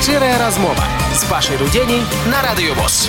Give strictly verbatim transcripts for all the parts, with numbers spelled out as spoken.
Шчырая размова с Пашей Руденей на Радио ВОС.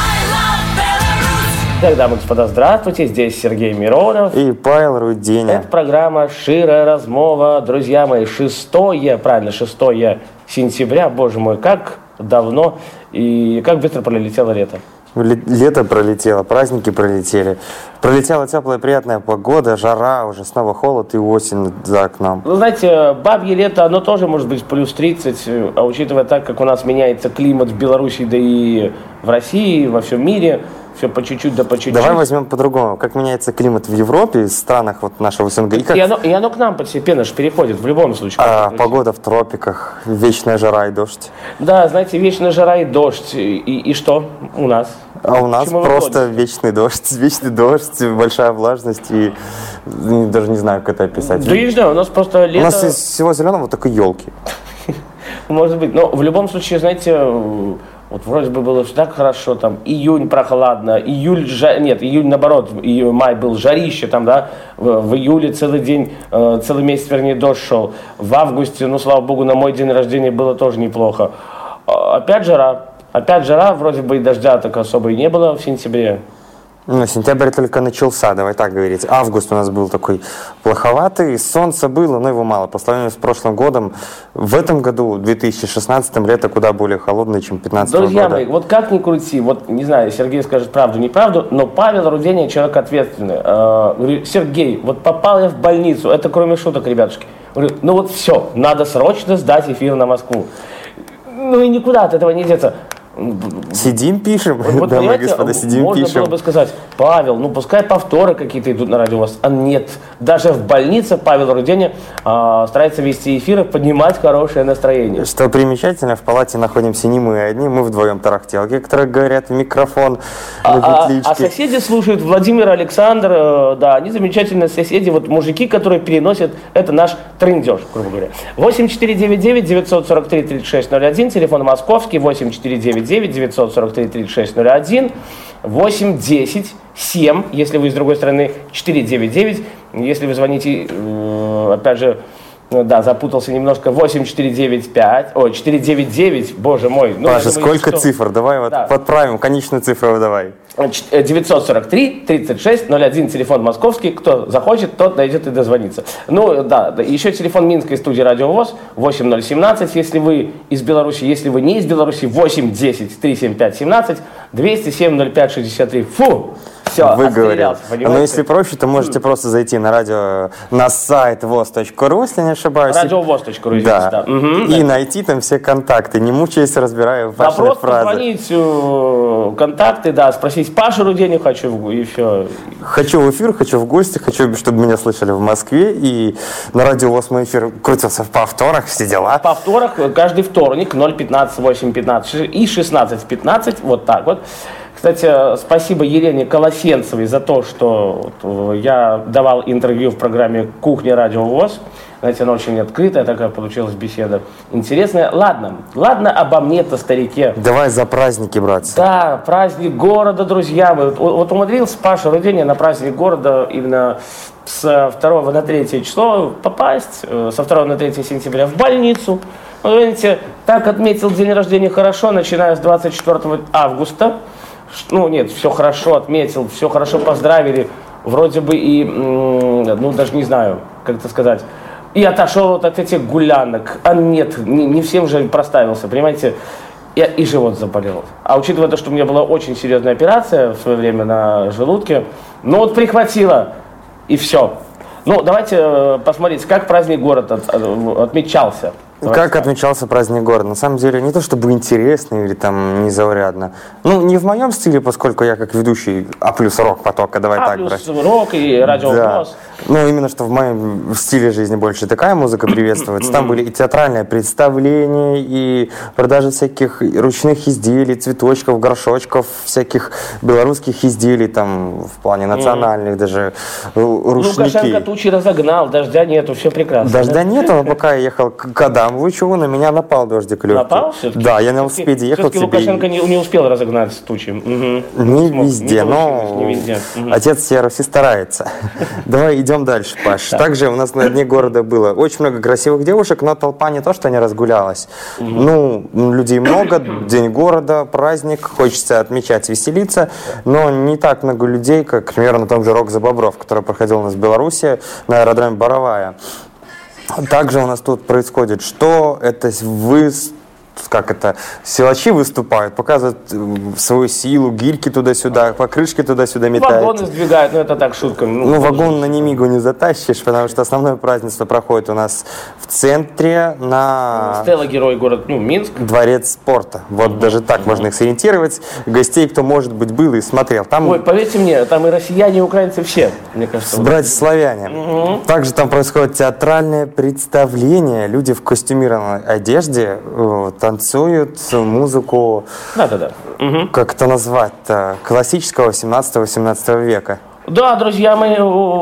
Так, дамы и господа, здравствуйте, здесь Сергей Миронов и Павел Руденя. Это программа «Шчырая размова». Друзья мои, шестое, правильно, шестое сентября, боже мой, как давно и как быстро пролетело лето. Лето пролетело, праздники пролетели. Пролетела теплая приятная погода, жара, уже снова холод и осень за окном. Ну, знаете, бабье лето, оно тоже может быть плюс тридцать, а учитывая так, как у нас меняется климат в Беларуси, да и в России, во всем мире, все по чуть-чуть, да по чуть-чуть. Давай возьмем по-другому. Как меняется климат в Европе, в странах вот нашего СНГ. И, как... и, оно, и оно к нам постепенно же переходит в любом случае. А погода в тропиках, вечная жара и дождь. Да, знаете, вечная жара и дождь. И, и что у нас? А у нас просто вечный дождь, вечный дождь, большая влажность и даже не знаю, как это описать. Да я не знаю, у нас просто лето... У нас из всего зеленого только елки. Может быть, но в любом случае, знаете, вот вроде бы было так хорошо, там, июнь прохладно, июль, жа... нет, июнь наоборот, и май был жарище, там, да, в, в июле целый день, э, целый месяц, вернее, дождь шел, в августе, ну, слава богу, на мой день рождения было тоже неплохо. А, опять жара, опять жара, вроде бы и дождя так особо и не было в сентябре. Ну, сентябрь только начался, давай так говорить. Август у нас был такой плоховатый, солнца было, но его мало. По сравнению с прошлым годом, в этом году, в две тысячи шестнадцатом, лето куда более холодное, чем пятнадцатого года. Друзья мои, вот как ни крути, вот, не знаю, Сергей скажет правду, неправду, но Павел Руденя человек ответственный. Э, говорю, Сергей, вот попал я в больницу, это кроме шуток, ребятушки. Говорю, ну вот все, надо срочно сдать эфир на Москву. Ну и никуда от этого не деться. Сидим, пишем, вот, дамы и господа, сидим, можно пишем. Можно было бы сказать, Павел, ну пускай повторы какие-то идут на радио у вас. А нет, даже в больнице Павел Руденя а, старается вести эфиры, поднимать хорошее настроение. Что примечательно, в палате находимся не мы одни, мы вдвоем тарахтелки, которые говорят в микрофон, а, а, а соседи слушают Владимир, Александр, э, да, они замечательные соседи, вот мужики, которые переносят, это наш трындеж, грубо говоря. восемь четыре девять девять девятьсот сорок три тридцать шесть ноль один, телефон московский, восемь четыре девять девять девятьсот сорок три тридцать шесть ноль один, восемь десять семь, если вы с другой стороны, четыре девять девять, если вы звоните, э, опять же, да, запутался немножко, восемь четыре девять пять, ой, четыре девять девять, боже мой. Ну, Паша, думаю, сколько что... цифр? Давай вот да. подправим, конечную цифру давай. девятьсот сорок три тридцать шесть ноль один, телефон московский, кто захочет, тот найдет и дозвонится. Ну, да, да, еще телефон Минской студии Радио ВОС, восемь ноль один семь, если вы из Беларуси, если вы не из Беларуси, восемь десять триста семьдесят пять семнадцать, двести семь ноль пять шестьдесят три, фу! Все, выговорил. Но если проще, то можете просто зайти на радио, на сайт воз точка ру, если не ошибаюсь. радио воз точка ру, да. да. Угу, и да. найти там все контакты, не мучаясь, разбирая ваши да, просто фразы. Позвонить э, контакты, да, спросить Пашу Руденю хочу, и все. Хочу в эфир, хочу в гости, хочу, чтобы меня слышали в Москве. И на радио ВОС мой эфир крутился в повторах, все дела. В повторах каждый вторник, ноль пятнадцать, восемь пятнадцать и шестнадцать пятнадцать, вот так вот. Кстати, спасибо Елене Колосенцевой за то, что я давал интервью в программе «Кухня Радио ВОС». Знаете, она очень открытая такая получилась беседа. Интересная. Ладно, ладно обо мне-то, старике. Давай за праздники, братцы. Да, праздник города, друзья мои. Вот, вот умудрился Паша Руденя на праздник города именно с второго на третье число попасть, со второго на третье сентября в больницу. Вы знаете, так отметил день рождения хорошо, начиная с двадцать четвёртого августа. Ну, нет, все хорошо отметил, все хорошо поздравили. Вроде бы и, ну, даже не знаю, как это сказать. И отошел вот от этих гулянок. А нет, не, не всем же проставился, понимаете. Я и живот заболел. А учитывая то, что у меня была очень серьезная операция в свое время на желудке, ну вот прихватило, и все. Ну, давайте посмотрите, как праздник города от, от, отмечался. Как отмечался праздник города? На самом деле, не то чтобы интересно или там незаурядно. Ну, не в моем стиле, поскольку я как ведущий А плюс рок потока, давай а так плюс брать. рок и радио да. ВОС. Ну, именно что в моем стиле жизни больше такая музыка приветствуется. Там были и театральные представления, и продажи всяких ручных изделий, цветочков, горшочков, всяких белорусских изделий, там, в плане национальных, mm. даже рушники. Лукашенко тучи разогнал, дождя нету, все прекрасно. Дождя нету, но пока я ехал к годам Да, вы чего, на меня напал дождик легкий. Напал все-таки? Да, я на велосипеде ехал Все-таки себе. Лукашенко не, не успел разогнать тучи. Угу. Не Смог. везде, не но не везде. Угу. отец Серовси старается. Давай идем дальше, Паш. Также у нас на дне города было очень много красивых девушек, но толпа не то, что не разгулялась. Ну, людей много, день города, праздник, хочется отмечать, веселиться, но не так много людей, как, к примеру, на том же «Рок за Бобров», который проходил у нас в Беларуси на аэродроме Боровая. Также у нас тут происходит, что это вы, как это, силачи выступают, показывают свою силу, гирьки туда-сюда, покрышки туда-сюда метают. Вагоны сдвигают, ну это так шутка. Ну, ну вагон на Немигу не затащишь, потому что основное празднество проходит у нас в центре на... Стелла Герой, город, ну, Минск. Дворец спорта. Вот угу. даже так угу. можно их сориентировать. Гостей, кто, может быть, был и смотрел. Там... Ой, поверьте мне, там и россияне, и украинцы все, мне кажется. Братья-славяне. Угу. Также там происходит театральное представление. Люди в костюмированной одежде танцуют музыку, да-да-да. Угу. как это назвать-то, классического семнадцатого-восемнадцатого века. Да, друзья мои,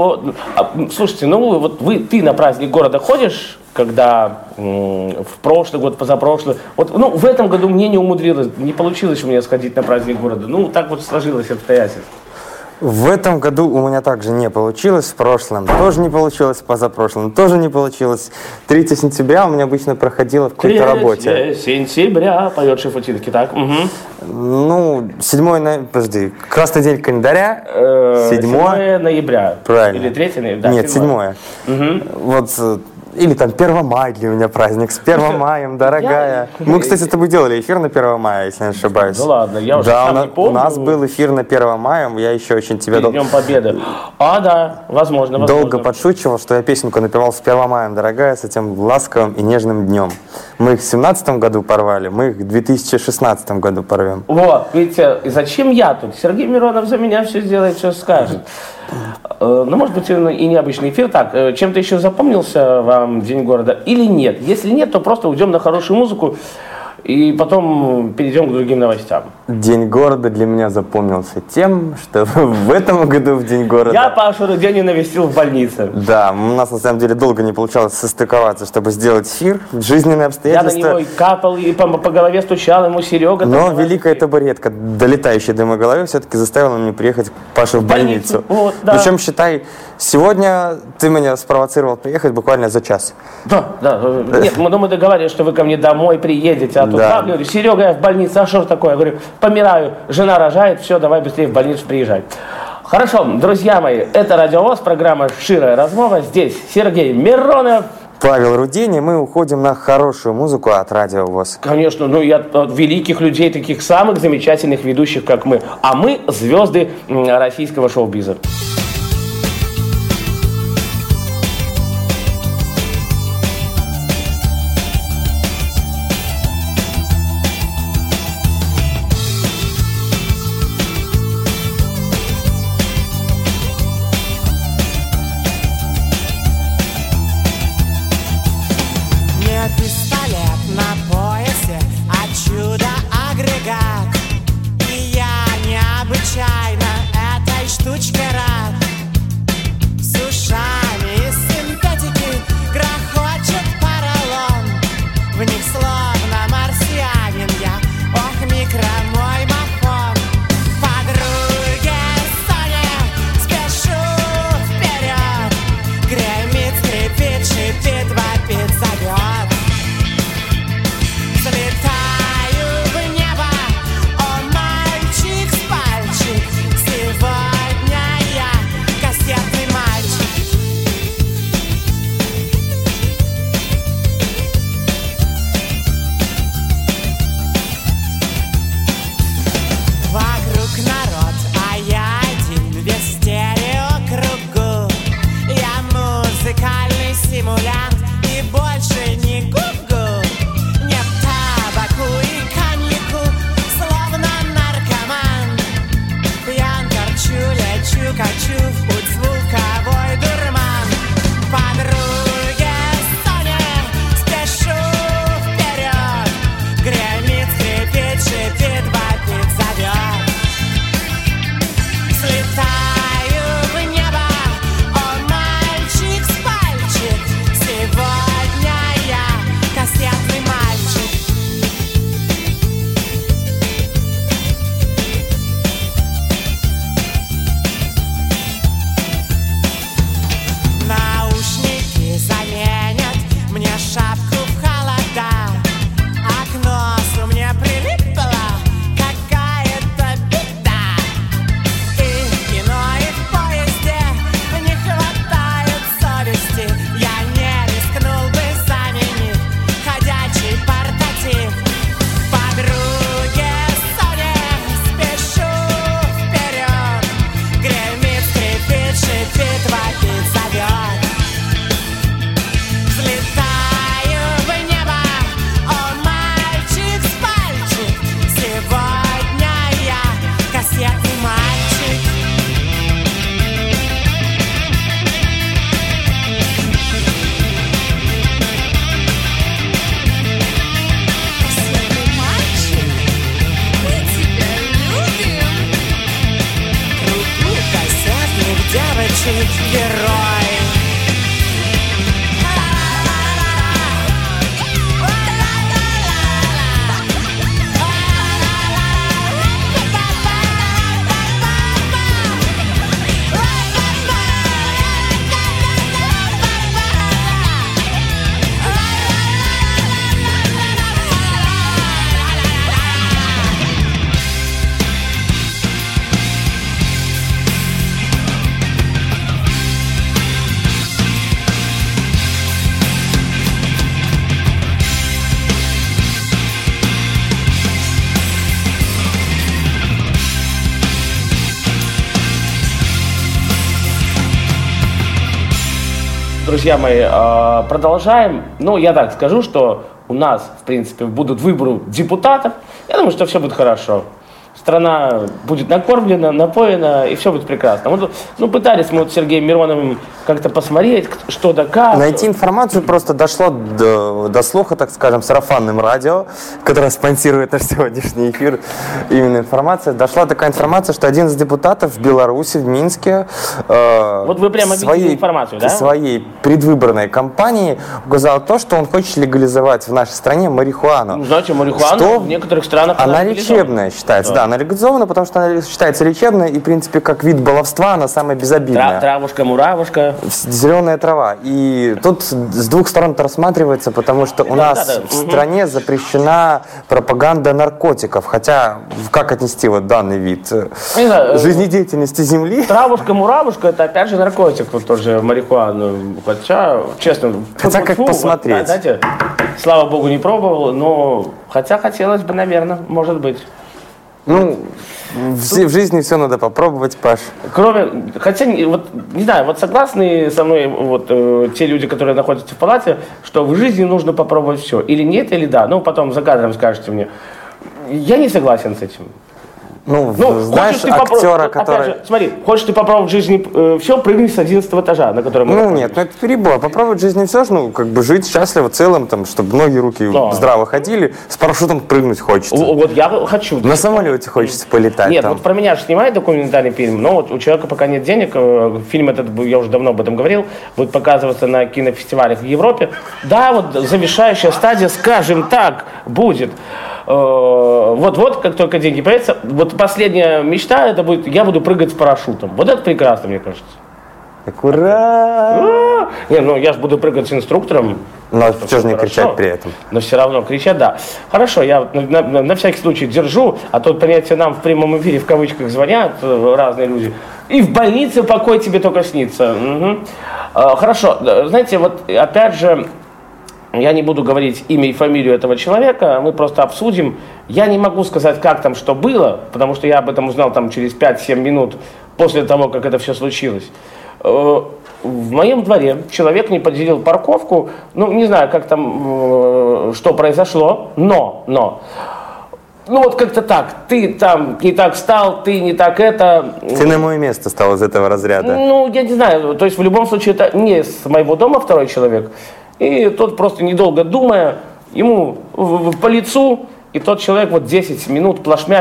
слушайте, ну вот вы, ты на праздник города ходишь, когда м, в прошлый год, позапрошлый, вот, ну, в этом году мне не умудрилось, не получилось у меня сходить на праздник города, ну, так вот сложилось обстоятельства. В этом году у меня также не получилось, в прошлом тоже не получилось, позапрошлом тоже не получилось. третьего сентября у меня обычно проходило в какой-то работе. третьего сентября, поет Шифутинский, так? Угу. Ну, седьмое ноября, подожди, красный день календаря, э, седьмое ноября. Правильно. Или третьего ноября? Да, нет, седьмое. Угу. Вот... Или там первого мая для меня праздник. С первым маем, дорогая. Я... Мы, кстати, с тобой делали эфир на первое мая, если не ошибаюсь. Ну ладно, я уже да, сам у, не помню. У нас был эфир на первое мая, я еще очень тебя... Дол... Днем Победы. А, да, возможно, возможно. Долго подшучивал, что я песенку напевал с первого мая, дорогая, с этим ласковым и нежным днем. Мы их в семнадцатом году порвали, мы их в две тысячи шестнадцатом году порвем. Вот, видите, и зачем я тут? Сергей Миронов за меня все сделает, все скажет. Ну, может быть, и необычный эфир. Так, чем-то еще запомнился вам День города или нет? Если нет, то просто уйдем на хорошую музыку и потом перейдем к другим новостям. День города для меня запомнился тем, что в этом году в День города... Я Пашу Руденю навестил в больнице. Да, у нас на самом деле долго не получалось состыковаться, чтобы сделать эфир. Жизненные обстоятельства... Я на него и капал, и по, по голове стучал ему Серега. Но великая табуретка, долетающая до моей головы, все-таки заставила меня приехать к Паше в больницу. больницу. Вот, да. Причем, считай, сегодня ты меня спровоцировал приехать буквально за час. Да, да. Нет, мы, мы договорились, что вы ко мне домой приедете, а тут да. я говорю, Серега, я в больнице, а что такое? Я говорю, помираю, жена рожает, все, давай быстрее в больницу приезжай. Хорошо, друзья мои, это Радио ВОС, программа «Ширая размова». Здесь Сергей Миронов. Павел Рудень, мы уходим на хорошую музыку от Радио ВОС. Конечно, ну и от, от великих людей, таких самых замечательных ведущих, как мы. А мы звезды российского шоу-биза. Чудо-агрегат, и я необычайно этой штучке рад. друзья мои, э, продолжаем. Ну, я так скажу, что у нас, в принципе, будут выборы депутатов. Я думаю, что все будет хорошо. Страна будет накормлена, напоена, и все будет прекрасно. Вот, ну, пытались мы вот с Сергеем Мироновым как-то посмотреть, что да как. Найти информацию просто дошло до, до слуха, так скажем, сарафанным радио, которое спонсирует наш сегодняшний эфир. Именно информация. Дошла такая информация, что один из депутатов в Беларуси, в Минске, э, вот вы прямо своей, видите информацию, да? в своей предвыборной кампании указал то, что он хочет легализовать в нашей стране марихуану. Ну, знаете, марихуана что в некоторых странах она лечебная считается, да. да, она легализована, потому что она считается лечебной и, в принципе, как вид баловства, она самая безобидная. Травушка, муравушка. Зеленая трава. И тут с двух сторон это рассматривается, потому что у да, нас да, да. в стране запрещена пропаганда наркотиков. Хотя, как отнести вот данный вид знаю, жизнедеятельности Земли? Травушка, муравушка, это опять же наркотик, вот тоже марихуана. Хотя, честно, хотя как посмотреть. Вот, знаете, слава богу, не пробовал, но хотя хотелось бы, наверное, может быть. Ну, в, в жизни все надо попробовать, Паш. Кроме, хотя, вот, не знаю, вот согласны со мной вот, э, те люди, которые находятся в палате, что в жизни нужно попробовать все. Или нет, или да. Ну, потом за кадром скажете мне. Я не согласен с этим. Ну, Ну, знаешь, ты актера, вот, который... Же, смотри, хочешь ты попробовать в жизни э, все, прыгни с одиннадцатого этажа, на котором мы Ну, находимся. нет, ну это перебор. Попробовать в жизни все, ну, как бы жить счастливо целым, там, чтобы ноги, руки Да. здраво ходили, с парашютом прыгнуть хочется. О, вот я хочу. На самолете хочется полетать. Нет, там. вот про меня же снимают документальный фильм, но вот у человека пока нет денег. э, Фильм этот, я уже давно об этом говорил, будет показываться на кинофестивалях в Европе. Да, вот завершающая стадия, скажем так, будет. Вот-вот, как только деньги появятся, вот последняя мечта, это будет, я буду прыгать с парашютом. Вот это прекрасно, мне кажется. Так, ура! Не, ну я же буду прыгать с инструктором. Но что же не хорошо. кричать при этом? Но все равно кричать, да. Хорошо, я вот на, на- на всякий случай держу, а то, понятие, нам в прямом эфире в кавычках звонят э, разные люди. И в больнице покой тебе только снится. Мгм. А, Хорошо, да, знаете, вот опять же, я не буду говорить имя и фамилию этого человека, мы просто обсудим. Я не могу сказать, как там что было, потому что я об этом узнал там через пять-семь минут после того, как это все случилось. Э, В моем дворе человек не поделил парковку, ну, не знаю, как там, э, что произошло, но, но, ну, вот как-то так, ты там не так стал, ты не так это... Ты на мое место стал из этого разряда. Ну, я не знаю, то есть в любом случае это не с моего дома второй человек. И тот просто, недолго думая, ему в- в- по лицу, и тот человек вот десять минут плашмя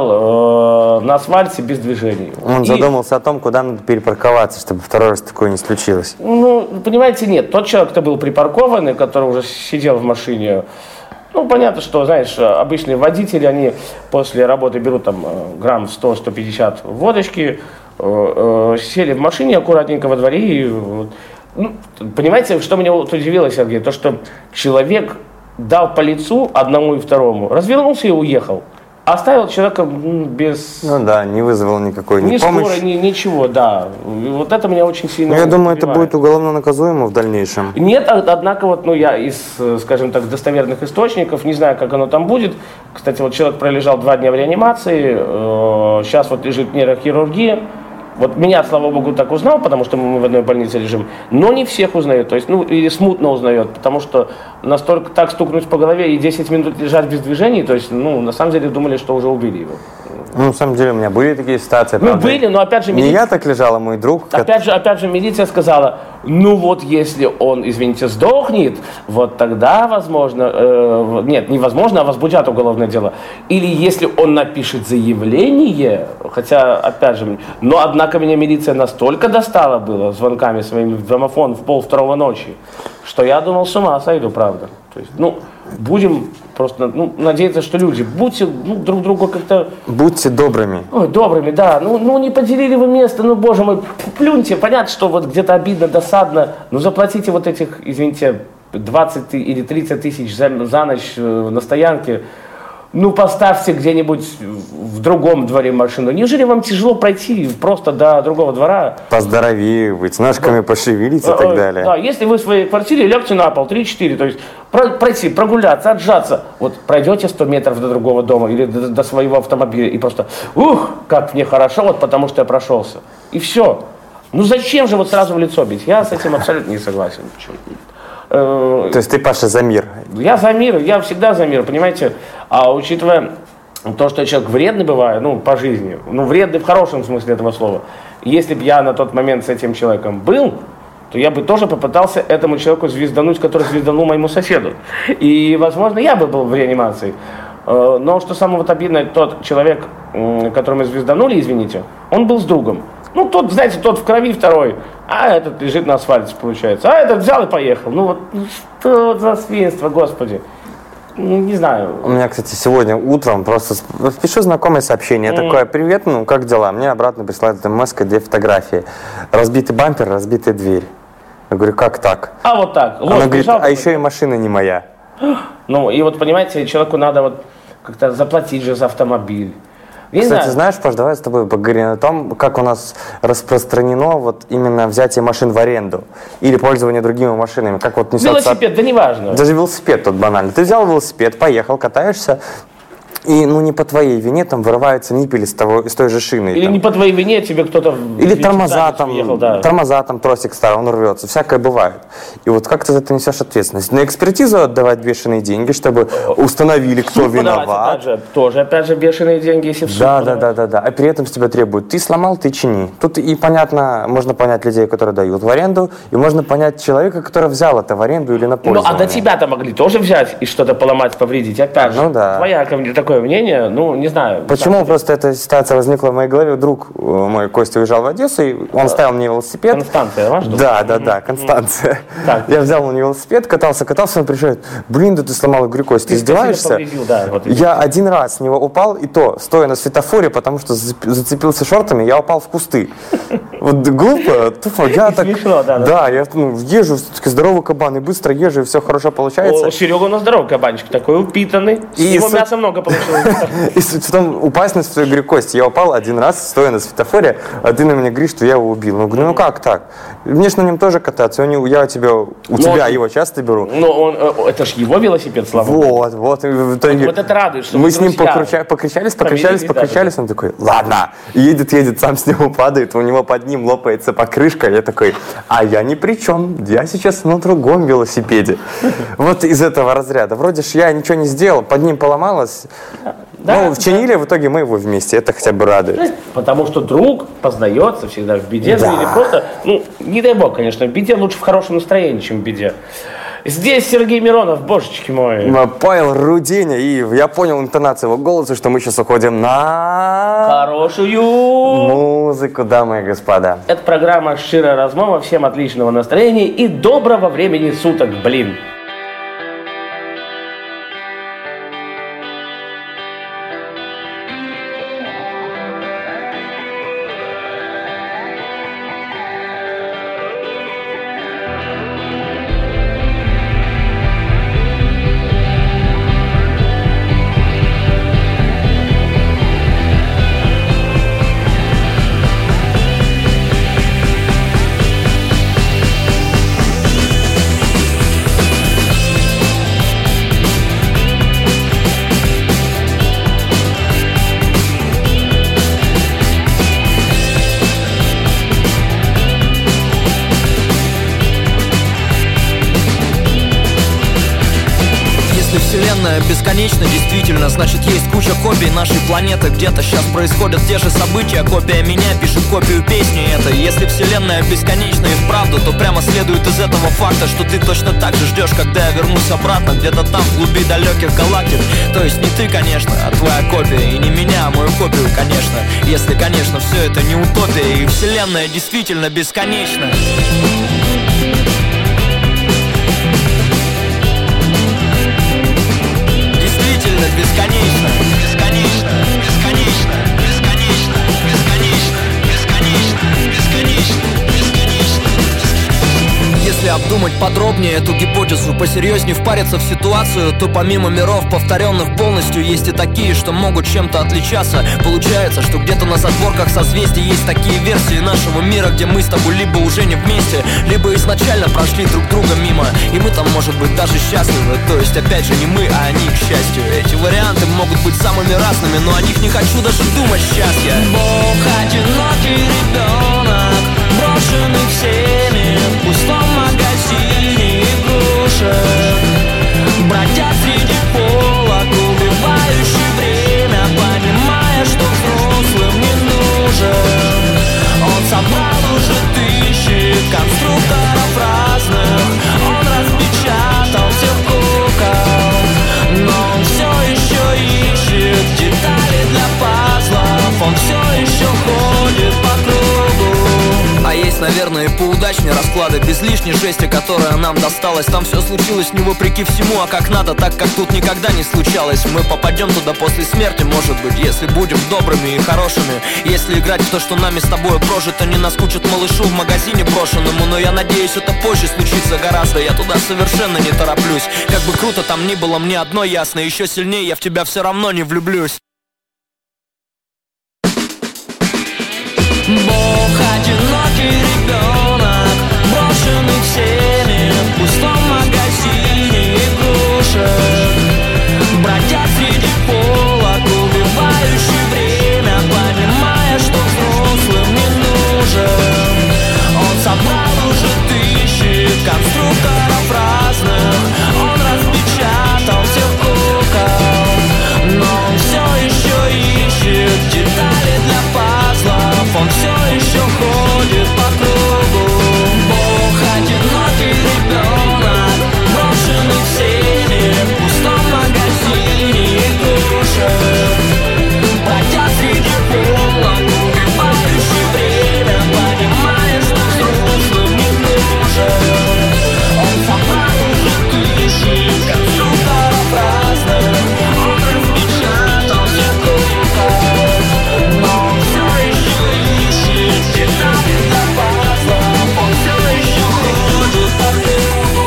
лежал э, на асфальте без движения. Он И, задумался о том, куда надо перепарковаться, чтобы второй раз такое не случилось. Ну, понимаете, нет, тот человек, кто был припаркованный, который уже сидел в машине, ну, понятно, что, знаешь, обычные водители, они после работы берут там э, грамм сто - сто пятьдесят водочки, э, э, сели в машине аккуратненько во дворе и... вот. Ну, понимаете, что меня вот удивило, Сергей, то, что человек дал по лицу одному и второму, развернулся и уехал, а оставил человека м, без Ну да, не вызвал никакой ни, ни помощи. скорой, ни ничего, да. И вот это меня очень сильно Ну, я думаю, это убивает. будет уголовно наказуемо в дальнейшем. Нет, а- однако, вот, ну, я из, э, скажем так, достоверных источников, не знаю, как оно там будет. Кстати, вот человек пролежал два дня в реанимации, э, сейчас вот лежит нейрохирургия. Вот меня, слава богу, так узнал, потому что мы в одной больнице лежим, но не всех узнает, то есть, ну, или смутно узнает, потому что настолько так стукнуть по голове и десять минут лежать без движений, то есть, ну, на самом деле думали, что уже убили его. Ну, на самом деле, у меня были такие ситуации. Ну, правда. были, но опять же... Не милиция- я так лежал, а мой друг. Опять же, опять же, милиция сказала, ну вот если он, извините, сдохнет, вот тогда, возможно, э, нет, невозможно, а возбудят уголовное дело. Или если он напишет заявление, хотя, опять же, но однако меня милиция настолько достала было звонками своим в домофон в пол второго ночи, что я думал, с ума сойду, правда. То есть, ну, будем просто, ну, надеяться, что люди, будьте ну, друг другу как-то... Будьте добрыми. Ой, добрыми, да. Ну, ну не поделили вы место, ну, боже мой, плюньте. Понятно, что вот где-то обидно, досадно. Ну, заплатите вот этих, извините, двадцать ты- или тридцать тысяч за, за ночь э, на стоянке. Ну, поставьте где-нибудь в другом дворе машину. Неужели вам тяжело пройти просто до другого двора? Поздоровее быть, ножками пошевелить и Э, так э, далее. Да, если вы в своей квартире лягте на пол три-четыре, то есть про- пройти, прогуляться, отжаться. Вот пройдете сто метров до другого дома или до, до своего автомобиля и просто, ух, как мне хорошо, вот потому что я прошелся. И все. Ну зачем же вот сразу в лицо бить? Я с этим абсолютно не согласен. То есть ты, Паша, за мир? Я за мир, я всегда за мир, понимаете? А учитывая то, что я человек вредный бываю, ну, по жизни, ну, вредный в хорошем смысле этого слова, если бы я на тот момент с этим человеком был, то я бы тоже попытался этому человеку звездануть, который звезданул моему соседу. И, возможно, я бы был в реанимации. Но что самое вот обидное, тот человек, которого мы звезданули, извините, он был с другом. Ну, тот, знаете, тот в крови, второй, а этот лежит на асфальте, получается. А этот взял и поехал. Ну, вот, ну, что за свинство, господи. Ну, не знаю. У меня, кстати, сегодня утром просто пишу знакомое сообщение. Mm. Такое: привет, ну, как дела? Мне обратно присылают смс две фотографии. Разбитый бампер, разбитая дверь. Я говорю, как так? А вот так. Она говорит, бежал, а еще и машина не моя. Ну, и вот, понимаете, человеку надо вот как-то заплатить же за автомобиль. Я Кстати, знаю. знаешь, Паш, давай с тобой поговорим о том, как у нас распространено вот именно взятие машин в аренду или пользование другими машинами. Как вот несется... Велосипед, да неважно. Даже велосипед тут банально. Ты взял велосипед, поехал, катаешься, и, ну, не по твоей вине там вырываются ниппели из, того, из той же шины. Или там. не по твоей вине тебе кто-то... Или тормоза там, уехал, да. тормоза там, тросик старый, он рвется. Всякое бывает. И вот как ты за это несешь ответственность? На экспертизу отдавать бешеные деньги, чтобы установили, кто виноват. Опять же, тоже, опять же, бешеные деньги, если в суд Да, подавать. да, да, да, да. А при этом с тебя требуют: ты сломал, ты чини. Тут и понятно, можно понять людей, которые дают в аренду, и можно понять человека, который взял это в аренду или на Ну, пользование. а до тебя-то могли тоже взять и что-то поломать, повредить. Опять же, Ну, да. твоя ко мне такое мнение, ну, не знаю. Почему так, просто эта ситуация возникла в моей голове? Друг э, мой, Костя, уезжал в Одессу, и он ставил мне велосипед. Констанция, ваш друг? Да, да, да, Констанция. Так. Я взял у него велосипед, катался, катался, он приезжает: блин, да ты сломал. Я говорю: Костя, ты издеваешься? повредил, да, вот. Я один раз с него упал, и то, стоя на светофоре, потому что зацепился шортами, я упал в кусты. Вот глупо, тупо. Я так... Смешно, да, да. Да, я ну, езжу, все-таки здоровый кабан, и быстро езжу, и все хорошо получается. О, Серега у нас здоровый кабанчик, такой упитанный. И Его суть- мяса много получилось. И суть в том, упасть на светофоре, говорю: Костя, я упал один раз, стоя на светофоре, а ты на меня говоришь, что я его убил. Ну, говорю, ну как так? Мне ж на нем тоже кататься, у него- я у тебя, у тебя его часто беру. Но он, э, это ж его велосипед, слава богу. Вот, вот, и в итоге Вот это радует, что мы вы с ним друзья. покруча- покричались, покричались, Помирились, да, покричались, он такой: ладно, и едет, едет, сам с него падает, у него под ним лопается покрышка, я такой: а я ни при чем, я сейчас на другом велосипеде. Вот из этого разряда. Вроде ж я ничего не сделал, под ним поломалось, Да, ну, вчинили, в итоге мы его вместе, это хотя бы радует. Потому что друг познается всегда в беде, Да. ну, или просто, ну, не дай бог, конечно, в беде лучше в хорошем настроении, чем в беде. Здесь Сергей Миронов, божечки мои. Павел Руденя, и я понял интонацию его голоса, что мы сейчас уходим на Хорошую. музыку, дамы и господа. Это программа «Шчира размова». Всем отличного настроения и доброго времени суток, блин. Вселенная бесконечна, действительно, значит есть куча копий нашей планеты. Где-то сейчас происходят те же события, копия меня пишет копию песни этой. Если вселенная бесконечна и вправду, то прямо следует из этого факта, что ты точно так же ждешь, когда я вернусь обратно, где-то там в глуби далеких галактик. То есть не ты, конечно, а твоя копия, и не меня, а мою копию, конечно. Если, конечно, все это не утопия, и вселенная действительно бесконечна. Бесконечно, бесконечно, бесконечно, бесконечно, бесконечно, бесконечно, бесконечно, бесконечно. Если обдумать подробнее эту гипотезу, посерьезнее впариться в ситуацию, то помимо миров, повторенных полностью, есть и такие, что могут чем-то отличаться. Получается, что где-то на задворках созвездий есть такие версии нашего мира, где мы с тобой либо уже не вместе, либо изначально прошли друг друга мимо, и мы там, может быть, даже счастливы. То есть, опять же, не мы, а они, к счастью. Эти варианты могут быть самыми разными, но о них не хочу даже думать сейчас я. Бог, одинокий ребенок, брошен брошенный всеми в пустом магазине игрушек, бродя среди полок, убивающий время, понимая, что взрослым не нужен. Он собрал уже тысячи конструкторов разных, он распечатал всех кукол, но он все еще ищет детали для пазлов, он все еще ходит по кругу. А есть, наверное, и поудачнее расклады, без лишней жести, которая нам досталась. Там все случилось не вопреки всему, а как надо, так как тут никогда не случалось. Мы попадем туда после смерти, может быть, если будем добрыми и хорошими. Если играть в то, что нами с тобой прожито, не наскучит малышу в магазине брошенному. Но я надеюсь, это позже случится гораздо, я туда совершенно не тороплюсь. Как бы круто там ни было, мне одно ясно: еще сильнее я в тебя все равно не влюблюсь. Бог одинокий ребенок, брошенный всеми в пустом магазине игрушек, бродя среди полок, убивающий время, понимая, что взрослым не нужен. Он собрал уже тысячи конструкторов разных, он распечатал всех кукол, но он все еще ищет детали для пазлов, он все еще ходит по кругу. Бог одинокий ребенок, брошенный всеми в пустом магазине игрушек, бродя среди полок, убивающий время, понимая, что взрослым не нужен. Он собрал уже тысячи конструкторов разных, он распечатал всех кукол, но он все еще ищет детали для пазлов, он все еще ходит по кругу.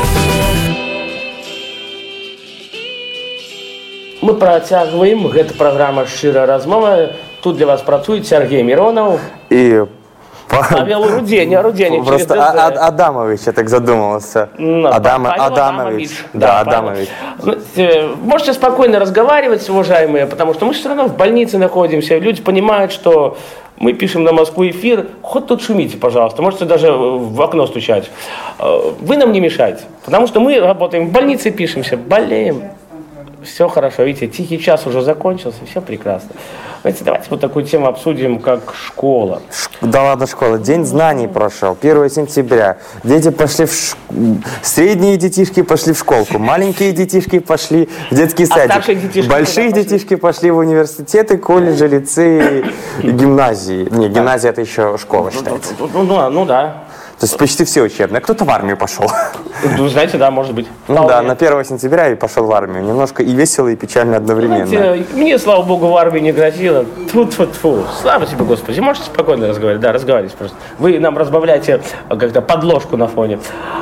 Мы працягваем. Гэта праграма «Шчырая размова». Тут для вас працует Сергей Миронов И Павел Руденя. Руденя через просто ДЗ. А- А- Адамович, я так задумался. Ну, Адама- Павел Адамович. Да, Да, Павел. Адамович. Ну, э, Можете спокойно разговаривать, уважаемые, потому что мы все равно в больнице находимся. и Люди понимают, что мы пишем на Москву эфир. Хоть тут шумите, пожалуйста. Можете даже в окно стучать. Э, Вы нам не мешайте. Потому что мы работаем в больнице, пишемся, болеем. Все хорошо. Видите, тихий час уже закончился. Все прекрасно. Знаете, давайте вот такую тему обсудим, как школа. Ш- Да ладно, школа. День знаний прошел. первое сентября. Дети пошли в ш... Средние детишки пошли в школку. Маленькие детишки пошли в детский А садик. старшие детишки Большие куда пошли? детишки пошли в университеты, колледжи, лицеи, гимназии. Не, гимназия это еще школа считается. Ну, ну, ну да. То есть почти все учебные. Кто-то в армию пошел. Ну, знаете, да, может быть. Ну да, Вполне. на первое сентября и пошел в армию. Немножко и весело, и печально одновременно. Знаете, мне, слава богу, в армии не грозило. Тьфу-тьфу-тьфу. Слава тебе, Господи. Можете спокойно разговаривать? Да, разговаривайте просто. Вы нам разбавляете как-то подложку на фоне.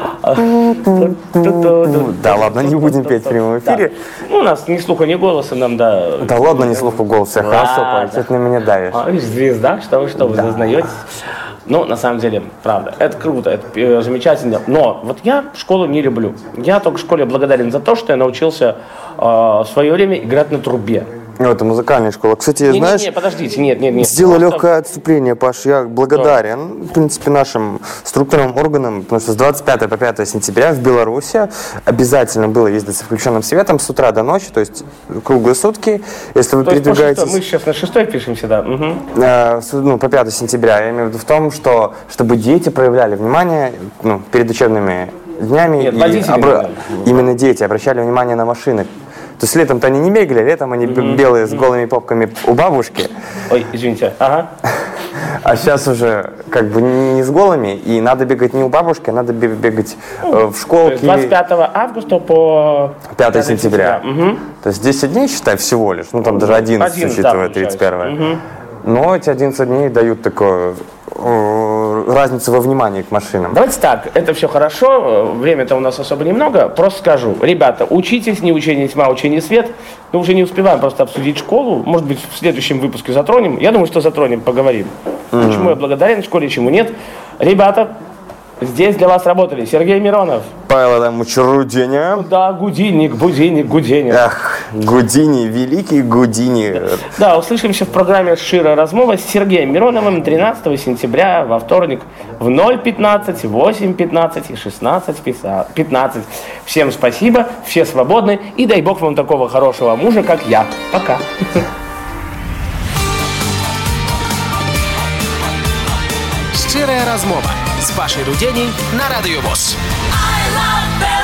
Да ладно, не будем петь в прямом эфире. Да. Ну, у нас ни слуха, ни голоса нам, да. Да ладно, не слуху голоса. Хорошо, Ладно. Павел, ты на меня давишь. А, видишь, звезда, что вы, что вы зазнаетесь? Ну, на самом деле, правда, это круто, это э, замечательно. Но вот я школу не люблю. Я только школе благодарен за то, что я научился э, в свое время играть на трубе. Ну, это музыкальная школа. Кстати, Не, знаешь, не, не, подождите, нет, нет, нет. сделал Просто- легкое отступление, Паш. Я благодарен, в принципе, нашим структурным органам, потому что с двадцать пятого по пятое сентября в Беларуси обязательно было ездить с включенным светом с утра до ночи, то есть круглые сутки. Если вы То есть по передвигаетесь... шестой- мы сейчас на шестой пишемся, да. Мгм. э, с- ну, по пятое сентября, я имею в виду в том, что чтобы дети проявляли внимание ну, перед учебными днями. Нет, и водители, обра- да. Именно дети обращали внимание на машины. То есть летом-то они не бегали, летом они б- белые с голыми попками у бабушки. Ой, извините. Ага. А сейчас уже как бы не с голыми, и надо бегать не у бабушки, а надо бе- бегать э, в То есть школке. двадцать пятого августа по пятое сентября. Мгм. То есть десять дней, считай, всего лишь. Ну, там даже одиннадцать, одиннадцать, да, учитывая получается. тридцать первое. Но эти одиннадцать дней дают такую э, разницу во внимании к машинам. Давайте так, это все хорошо, время-то у нас особо немного. Просто скажу, ребята, учитесь, не учение тьма, учение свет. Мы уже не успеваем просто обсудить школу. Может быть, в следующем выпуске затронем. Я думаю, что затронем, поговорим. Чему я благодарен школе, чему нет. Ребята, Здесь для вас работали Сергей Миронов. Павел Адамович Руденя. Да, Гудинник, Будильник, Гуденя. Ах, Гудини, великий Гудини. Да, услышимся в программе «Шира размова» с Сергеем Мироновым тринадцатого сентября во вторник в ноль пятнадцать, восемь пятнадцать и шестнадцать пятнадцать. Всем спасибо, все свободны, и дай бог вам такого хорошего мужа, как я. Пока. Щирая размова з Пашей Руденій на Радіо ВОС. I love